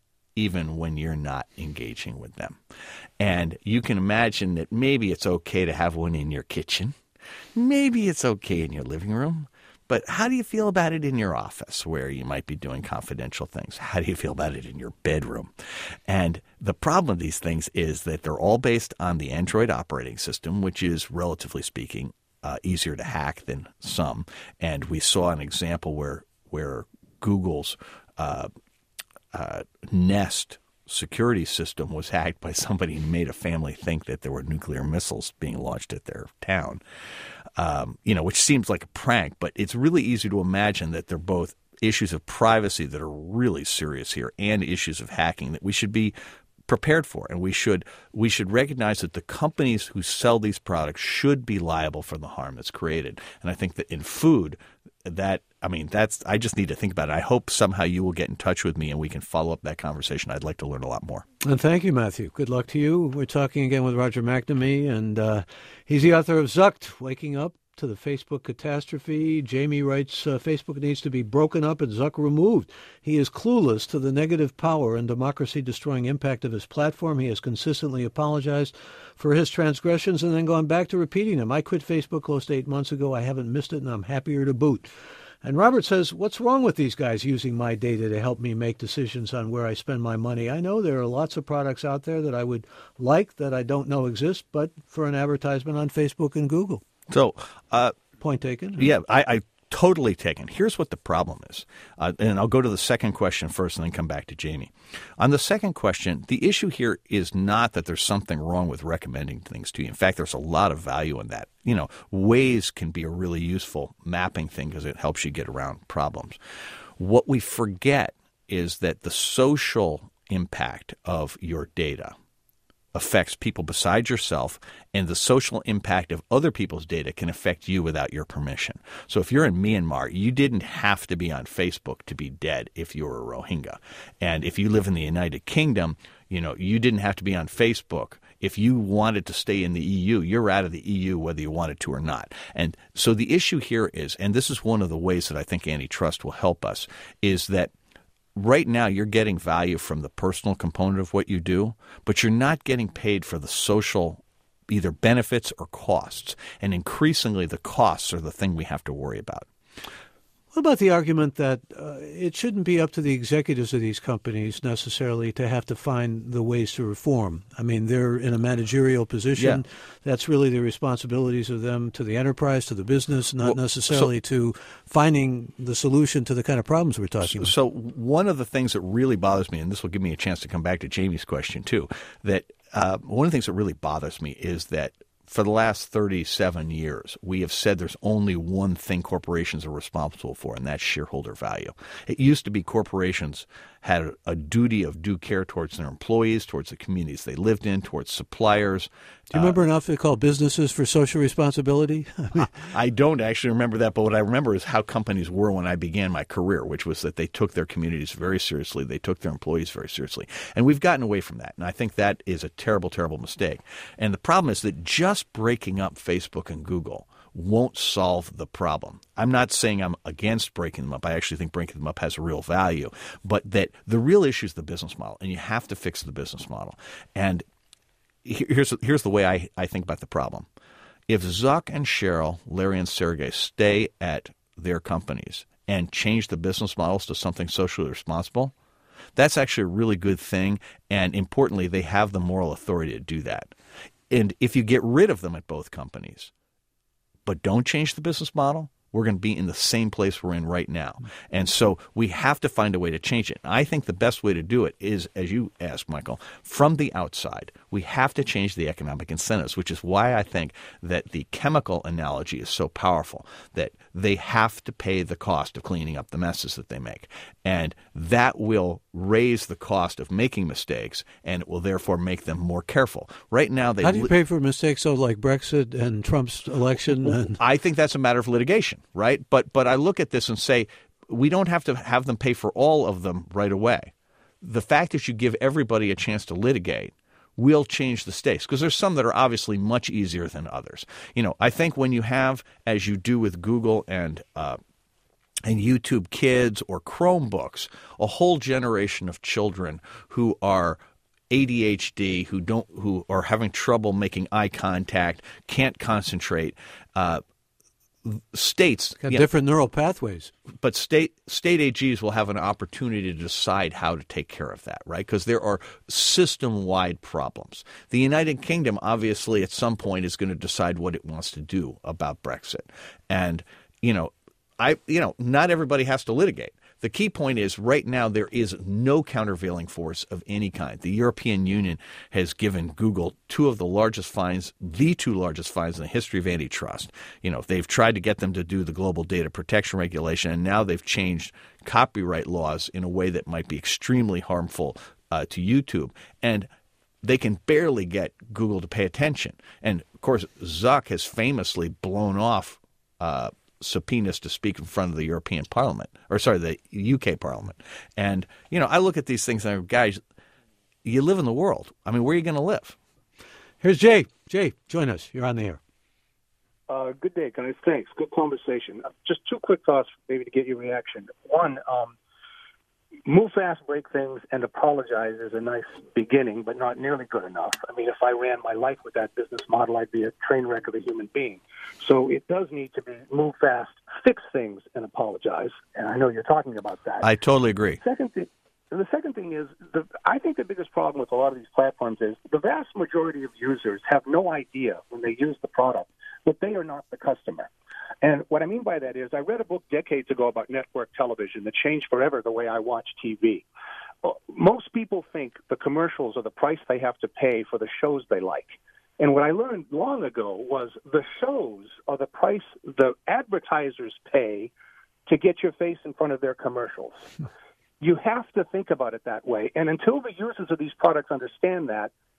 Speaker 3: even when you're not engaging with them. And you can imagine that maybe it's okay to have one in your kitchen. Maybe it's okay in your living room. But how do you feel about it in your office where you might be doing confidential things? How do you feel about it in your bedroom? And the problem with these things is that they're all based on the Android operating system, which is, relatively speaking, uh, easier to hack than some. And we saw an example where where Google's uh, uh, Nest security system was hacked by somebody who made a family think that there were nuclear missiles being launched at their town. Um, you know, which seems like a prank, but it's really easy to imagine that they're both issues of privacy that are really serious here and issues of hacking that we should be prepared for. And we should we should recognize that the companies who sell these products should be liable for the harm that's created. And I think that in food, that I mean, that's I just need to think about it. I hope somehow you will get in touch with me and we can follow up that conversation. I'd like to learn a lot more.
Speaker 2: And thank you, Matthew. Good luck to you. We're talking again with Roger McNamee, and uh, he's the author of Zucked, Waking Up to the Facebook Catastrophe. Jamie writes, uh, Facebook needs to be broken up and Zuck removed. He is clueless to the negative power and democracy-destroying impact of his platform. He has consistently apologized for his transgressions and then gone back to repeating them. I quit Facebook close to eight months ago. I haven't missed it, and I'm happier to boot. And Robert says, what's wrong with these guys using my data to help me make decisions on where I spend my money? I know there are lots of products out there that I would like that I don't know exist, but for an advertisement on Facebook and Google.
Speaker 3: So, uh,
Speaker 2: point taken.
Speaker 3: Yeah, I, I totally taken. Here's what the problem is. Uh, and I'll go to the second question first and then come back to Jamie. On the second question, the issue here is not that there's something wrong with recommending things to you. In fact, there's a lot of value in that. You know, Waze can be a really useful mapping thing because it helps you get around problems. What we forget is that the social impact of your data affects people besides yourself, and the social impact of other people's data can affect you without your permission. So if you're in Myanmar, you didn't have to be on Facebook to be dead if you were a Rohingya. And if you live in the United Kingdom, you know, you didn't have to be on Facebook. If you wanted to stay in the E U, you're out of the E U whether you wanted to or not. And so the issue here is, and this is one of the ways that I think antitrust will help us, is that right now you're getting value from the personal component of what you do, but you're not getting paid for the social either benefits or costs. And increasingly the costs are the thing we have to worry about.
Speaker 2: What about the argument that uh, it shouldn't be up to the executives of these companies necessarily to have to find the ways to reform? I mean, they're in a managerial position.
Speaker 3: Yeah.
Speaker 2: That's really the responsibilities of them to the enterprise, to the business, not
Speaker 3: well,
Speaker 2: necessarily
Speaker 3: so,
Speaker 2: to finding the solution to the kind of problems we're talking about.
Speaker 3: So one of the things that really bothers me, and this will give me a chance to come back to Jamie's question too, that uh, one of the things that really bothers me is that for the last thirty-seven years, we have said there's only one thing corporations are responsible for, and that's shareholder value. It used to be corporations had a duty of due care towards their employees, towards the communities they lived in, towards suppliers.
Speaker 2: Do you remember uh, an outfit called Businesses for Social Responsibility?
Speaker 3: I, mean, I don't actually remember that, but what I remember is how companies were when I began my career, which was that they took their communities very seriously. They took their employees very seriously. And we've gotten away from that, and I think that is a terrible, terrible mistake. And the problem is that just breaking up Facebook and Google won't solve the problem. I'm not saying I'm against breaking them up. I actually think breaking them up has a real value. But that the real issue is the business model, and you have to fix the business model. And here's here's the way I, I think about the problem. If Zuck and Sheryl, Larry and Sergey stay at their companies and change the business models to something socially responsible, that's actually a really good thing. And importantly, they have the moral authority to do that. And if you get rid of them at both companies, but don't change the business model, we're going to be in the same place we're in right now. And so we have to find a way to change it. And I think the best way to do it is, as you asked, Michael, from the outside. We have to change the economic incentives, which is why I think that the chemical analogy is so powerful, that they have to pay the cost of cleaning up the messes that they make. And that will raise the cost of making mistakes, and it will therefore make them more careful. Right now, they
Speaker 2: How do you pay for mistakes so like Brexit and Trump's election? And...
Speaker 3: I think that's a matter of litigation, right? But but I look at this and say we don't have to have them pay for all of them right away. The fact that you give everybody a chance to litigate will change the stakes, because there's some that are obviously much easier than others. You know, I think when you have, as you do with Google and uh, and YouTube Kids or Chromebooks, a whole generation of children who are A D H D, who don't, who are having trouble making eye contact, can't concentrate. Uh, states
Speaker 2: got
Speaker 3: you
Speaker 2: different
Speaker 3: know,
Speaker 2: neural pathways,
Speaker 3: but state state A Gs will have an opportunity to decide how to take care of that, right? Because there are system-wide problems. The United Kingdom, obviously, at some point, is going to decide what it wants to do about Brexit, and you know. I, you know, not everybody has to litigate. The key point is right now there is no countervailing force of any kind. The European Union has given Google two of the largest fines, the two largest fines in the history of antitrust. You know, they've tried to get them to do the global data protection regulation, and now they've changed copyright laws in a way that might be extremely harmful uh, to YouTube. And they can barely get Google to pay attention. And, of course, Zuck has famously blown off uh subpoenas to speak in front of the European Parliament, or sorry, the U K Parliament. And, you know, I look at these things and I go, guys, you live in the world. I mean, where are you going to live?
Speaker 2: Here's Jay. Jay, join us. You're on the air.
Speaker 5: Uh, good day, guys. Thanks. Good conversation. Uh, just two quick thoughts, maybe to get your reaction. One, um, move fast, break things, and apologize is a nice beginning, but not nearly good enough. I mean, if I ran my life with that business model, I'd be a train wreck of a human being. So it does need to be move fast, fix things, and apologize. And I know you're talking about that.
Speaker 3: I totally agree.
Speaker 5: Second thing, the second thing is, the, I think the biggest problem with a lot of these platforms is the vast majority of users have no idea when they use the product that they are not the customer. And what I mean by that is I read a book decades ago about network television that changed forever the way I watch T V. Most people think the commercials are the price they have to pay for the shows they like. And what I learned long ago was the shows are the price the advertisers pay to get your face in front of their commercials. You have to think about it that way. And until the users of these products understand that,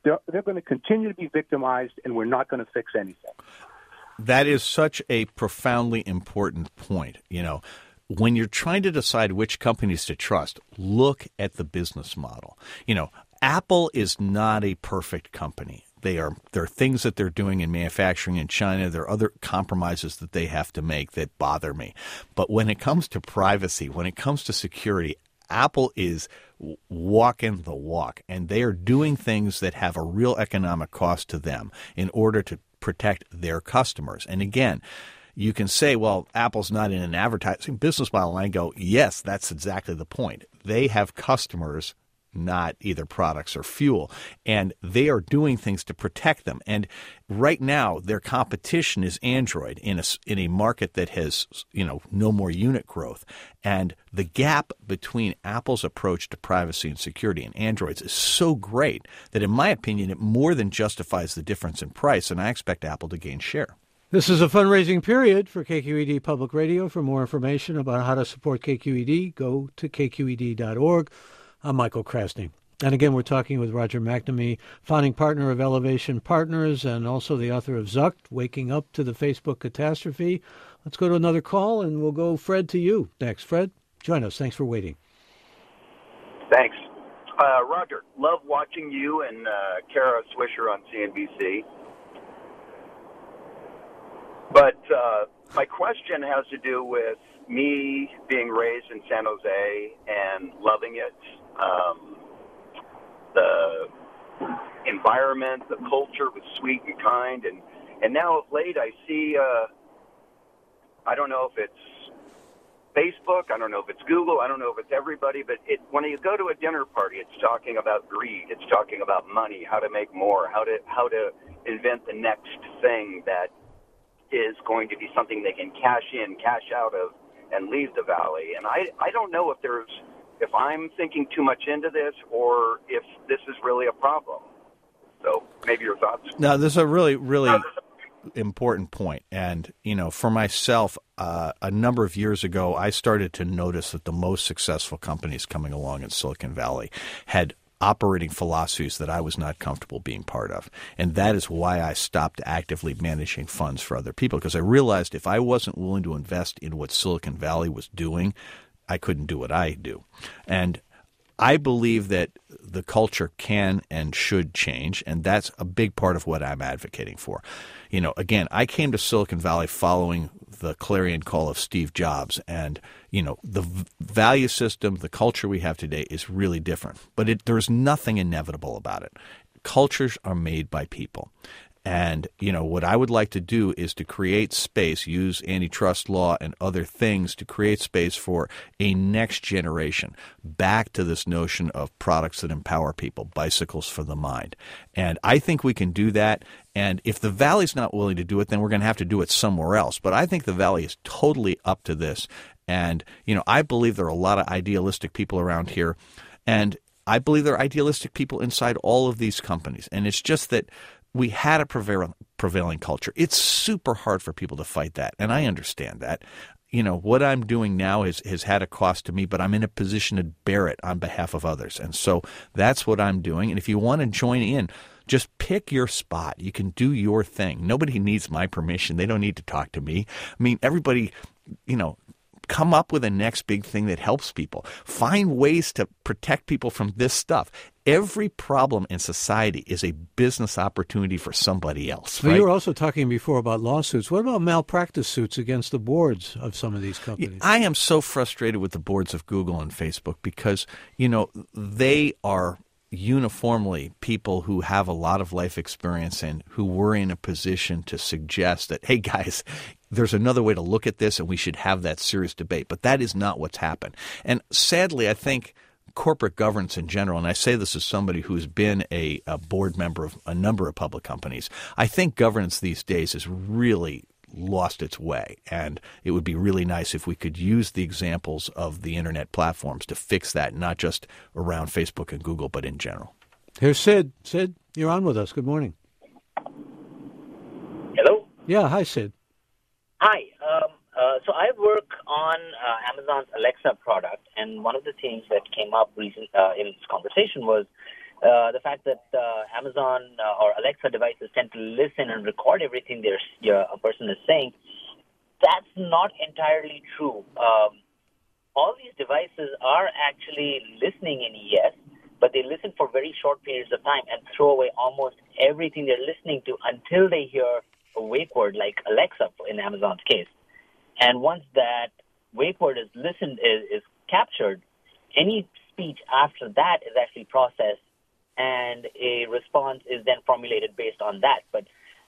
Speaker 5: they're, they're going to continue to be victimized, and we're not going to fix anything.
Speaker 3: That is such a profoundly important point. You know, when you're trying to decide which companies to trust, look at the business model. You know, Apple is not a perfect company. They are there are things that they're doing in manufacturing in China. There are other compromises that they have to make that bother me. But when it comes to privacy, when it comes to security, Apple is walking the walk, and they are doing things that have a real economic cost to them in order to protect their customers. And again, you can say, well, Apple's not in an advertising business model. And I go, yes, that's exactly the point. They have customers, not either products or fuel, and they are doing things to protect them. And right now, their competition is Android in a, in a market that has, you know, no more unit growth. And the gap between Apple's approach to privacy and security and Android's is so great that, in my opinion, it more than justifies the difference in price, and I expect Apple to gain share.
Speaker 2: This is a fundraising period for K Q E D Public Radio. For more information about how to support K Q E D, go to K Q E D dot org. I'm Michael Krasny. And again, we're talking with Roger McNamee, founding partner of Elevation Partners and also the author of Zucked, Waking Up to the Facebook Catastrophe. Let's go to another call, and we'll go, Fred, to you next. Fred, join us. Thanks for waiting.
Speaker 6: Thanks. Uh, Roger, love watching you and uh, Kara Swisher on C N B C. But uh, my question has to do with me being raised in San Jose and loving it. Um, the environment, the culture was sweet and kind, and, and now of late I see, uh, I don't know if it's Facebook, I don't know if it's Google, I don't know if it's everybody, but it, when you go to a dinner party, it's talking about greed, it's talking about money, how to make more, how to how to invent the next thing that is going to be something they can cash in, cash out of, and leave the valley. And I, I don't know if there's if I'm thinking too much into this or if this is really a problem. So maybe your thoughts.
Speaker 3: No, this is a really, really important point. And, you know, for myself, uh, a number of years ago, I started to notice that the most successful companies coming along in Silicon Valley had operating philosophies that I was not comfortable being part of. And that is why I stopped actively managing funds for other people, because I realized if I wasn't willing to invest in what Silicon Valley was doing, I couldn't do what I do. And I believe that the culture can and should change, and that's a big part of what I'm advocating for. You know, again, I came to Silicon Valley following the clarion call of Steve Jobs, and, you know, the v- value system, the culture we have today is really different. But it, there's nothing inevitable about it. Cultures are made by people. And, you know, what I would like to do is to create space, use antitrust law and other things to create space for a next generation, back to this notion of products that empower people, bicycles for the mind. And I think we can do that. And if the Valley's not willing to do it, then we're going to have to do it somewhere else. But I think the Valley is totally up to this. And, you know, I believe there are a lot of idealistic people around here. And I believe there are idealistic people inside all of these companies. And it's just that we had a prevailing, prevailing culture. It's super hard for people to fight that, and I understand that. You know, what I'm doing now has, has had a cost to me, but I'm in a position to bear it on behalf of others. And so that's what I'm doing. And if you want to join in, just pick your spot. You can do your thing. Nobody needs my permission. They don't need to talk to me. I mean, everybody, you know, come up with a next big thing that helps people. Find ways to protect people from this stuff. Every problem in society is a business opportunity for somebody else.
Speaker 2: But
Speaker 3: right?
Speaker 2: you were also talking before about lawsuits. What about malpractice suits against the boards of some of these companies?
Speaker 3: I am so frustrated with the boards of Google and Facebook because, you know, they are uniformly people who have a lot of life experience and who were in a position to suggest that, hey, guys, there's another way to look at this and we should have that serious debate. But that is not what's happened. And sadly, I think corporate governance in general, and I say this as somebody who's been a, a board member of a number of public companies, I think governance these days has really lost its way. And it would be really nice if we could use the examples of the internet platforms to fix that, not just around Facebook and Google, but in general.
Speaker 2: Here's Sid. Sid, you're on with us. Good morning.
Speaker 7: Hello?
Speaker 2: Yeah, hi, Sid.
Speaker 7: Hi. Um, uh, so I work on uh, Amazon's Alexa product, and one of the things that came up recent, uh, in this conversation was uh, the fact that uh, Amazon uh, or Alexa devices tend to listen and record everything there's, uh, a person is saying, that's not entirely true. Um, all these devices are actually listening in yes, but they listen for very short periods of time and throw away almost everything they're listening to until they hear a wake word like Alexa in Amazon's case. And once that wake word is listened, is, is captured, any speech after that is actually processed and a response is then formulated based on that. But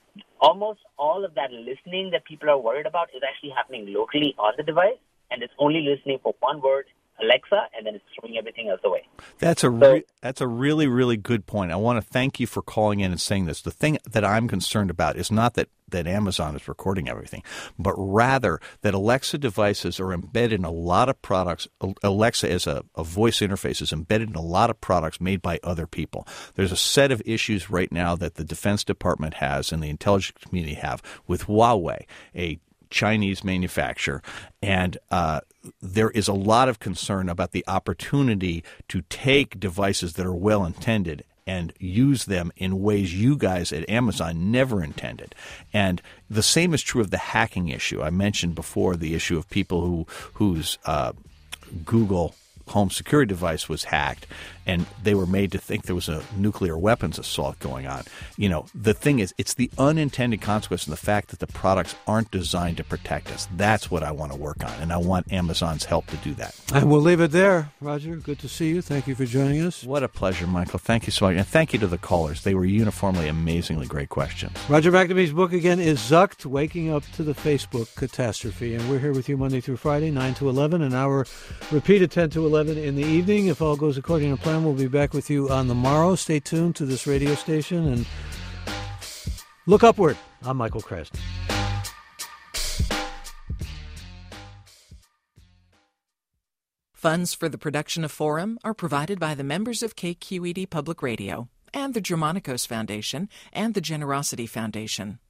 Speaker 7: almost all of that listening that people are worried about is actually happening locally on the device, and it's only listening for one word, Alexa, and then it's throwing everything else away.
Speaker 3: That's a
Speaker 7: so,
Speaker 3: re- that's a really, really good point. I want to thank you for calling in and saying this. The thing that I'm concerned about is not that, that Amazon is recording everything, but rather that Alexa devices are embedded in a lot of products. Alexa as a, a voice interface is embedded in a lot of products made by other people. There's a set of issues right now that the Defense Department has and the intelligence community have with Huawei, a Chinese manufacturer, and uh, there is a lot of concern about the opportunity to take devices that are well intended and use them in ways you guys at Amazon never intended. And the same is true of the hacking issue. I mentioned before the issue of people who whose uh, Google home security device was hacked and they were made to think there was a nuclear weapons assault going on. You know, the thing is, it's the unintended consequence of the fact that the products aren't designed to protect us. That's what I want to work on, and I want Amazon's help to do that.
Speaker 2: And we'll leave it there. Roger, good to see you. Thank you for joining us.
Speaker 3: What a pleasure, Michael. Thank you so much. And thank you to the callers. They were uniformly amazingly great questions.
Speaker 2: Roger McNamee's book again is Zucked, Waking Up to the Facebook Catastrophe. And we're here with you Monday through Friday, nine to eleven, an hour repeated ten to eleven in the evening. If all goes according to plan, we'll be back with you on the morrow. Stay tuned to this radio station and look upward. I'm Michael Krasny.
Speaker 8: Funds for the production of Forum are provided by the members of K Q E D Public Radio and the Germanicos Foundation and the Generosity Foundation.